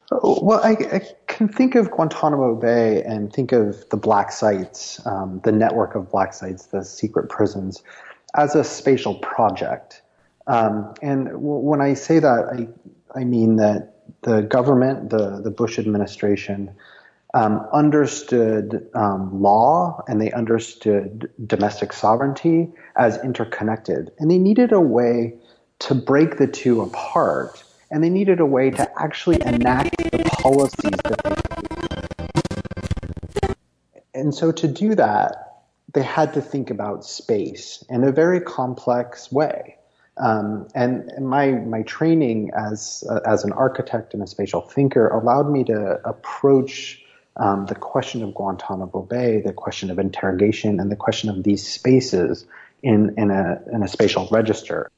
Well, I can think of Guantanamo Bay and think of the black sites, the network of black sites, the secret prisons, as a spatial project. When I say that, I mean that the government, the Bush administration, understood law and they understood domestic sovereignty as interconnected. And they needed a way to break the two apart. And they needed a way to actually enact the policies that they and so to do that, they had to think about space in a very complex way. And my training as an architect and a spatial thinker allowed me to approach the question of Guantanamo Bay, the question of interrogation, and the question of these spaces in a spatial register.